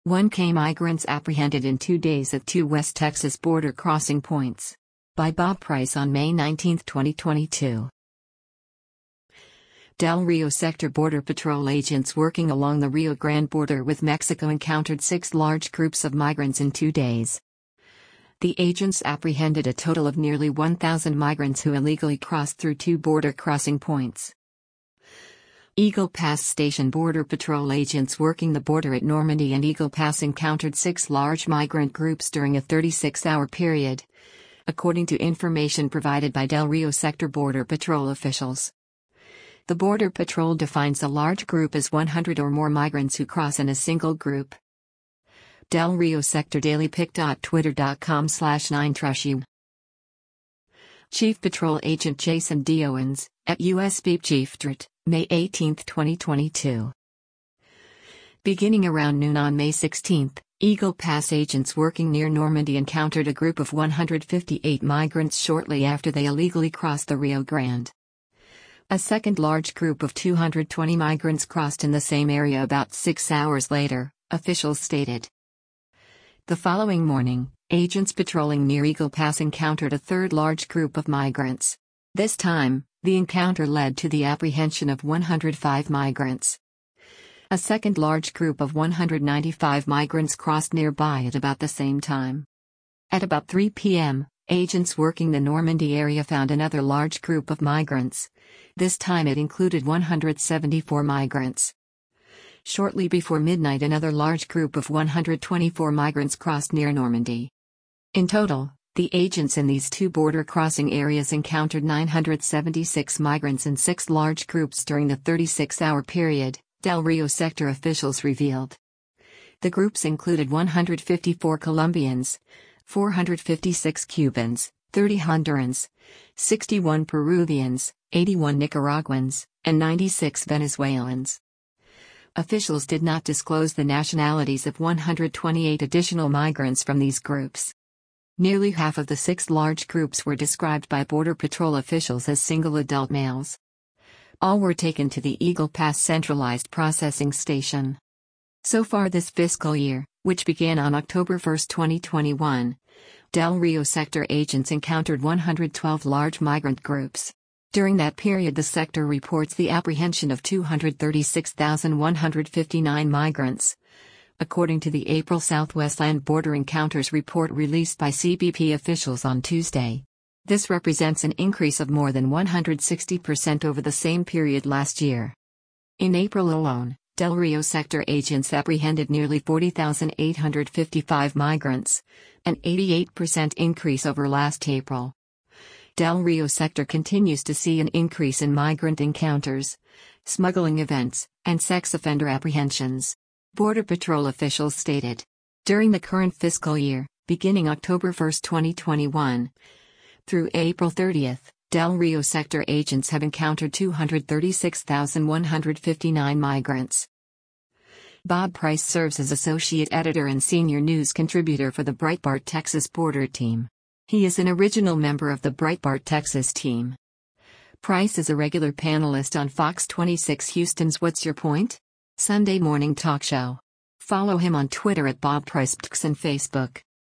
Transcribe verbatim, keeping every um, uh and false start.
one K migrants apprehended in two days at two West Texas border crossing points. By Bob Price on May nineteenth, twenty twenty-two. Del Rio Sector Border Patrol agents working along the Rio Grande border with Mexico encountered six large groups of migrants in two days. The agents apprehended a total of nearly one thousand migrants who illegally crossed through two border crossing points. Eagle Pass Station Border Patrol agents working the border at Normandy and Eagle Pass encountered six large migrant groups during a thirty-six hour period, according to information provided by Del Rio Sector Border Patrol officials. The Border Patrol defines a large group as one hundred or more migrants who cross in a single group. Del Rio Sector Daily Pic. Twitter dot com slash nine trushu. Chief Patrol Agent Jason D. Owens, at U S B Chief D R T, May eighteenth, twenty twenty-two. Beginning around noon on May sixteenth, Eagle Pass agents working near Normandy encountered a group of one hundred fifty-eight migrants shortly after they illegally crossed the Rio Grande. A second large group of two hundred twenty migrants crossed in the same area about six hours later, officials stated. The following morning, agents patrolling near Eagle Pass encountered a third large group of migrants. This time, the encounter led to the apprehension of one hundred five migrants. A second large group of one hundred ninety-five migrants crossed nearby at about the same time. At about three p m, agents working the Normandy area found another large group of migrants. This time it included one hundred seventy-four migrants. Shortly before midnight, another large group of one hundred twenty-four migrants crossed near Normandy. In total, the agents in these two border crossing areas encountered nine hundred seventy-six migrants in six large groups during the thirty-six hour period, Del Rio Sector officials revealed. The groups included one hundred fifty-four Colombians, four hundred fifty-six Cubans, thirty Hondurans, sixty-one Peruvians, eighty-one Nicaraguans, and ninety-six Venezuelans. Officials did not disclose the nationalities of one hundred twenty-eight additional migrants from these groups. Nearly half of the six large groups were described by Border Patrol officials as single adult males. All were taken to the Eagle Pass Centralized Processing Station. So far this fiscal year, which began on October first, twenty twenty-one, Del Rio Sector agents encountered one hundred twelve large migrant groups. During that period, the sector reports the apprehension of two hundred thirty-six thousand one hundred fifty-nine migrants. According to the April Southwest Land Border Encounters report released by C B P officials on Tuesday. This represents an increase of more than one hundred sixty percent over the same period last year. In April alone, Del Rio Sector agents apprehended nearly forty thousand eight hundred fifty-five migrants, an eighty-eight percent increase over last April. Del Rio Sector continues to see an increase in migrant encounters, smuggling events, and sex offender apprehensions. Border Patrol officials stated. During the current fiscal year, beginning October first, twenty twenty-one, through April thirtieth, Del Rio Sector agents have encountered two hundred thirty-six thousand one hundred fifty-nine migrants. Bob Price serves as associate editor and senior news contributor for the Breitbart Texas Border Team. He is an original member of the Breitbart Texas team. Price is a regular panelist on Fox twenty-six Houston's What's Your Point? Sunday morning talk show. Follow him on Twitter at Bob Price and Facebook.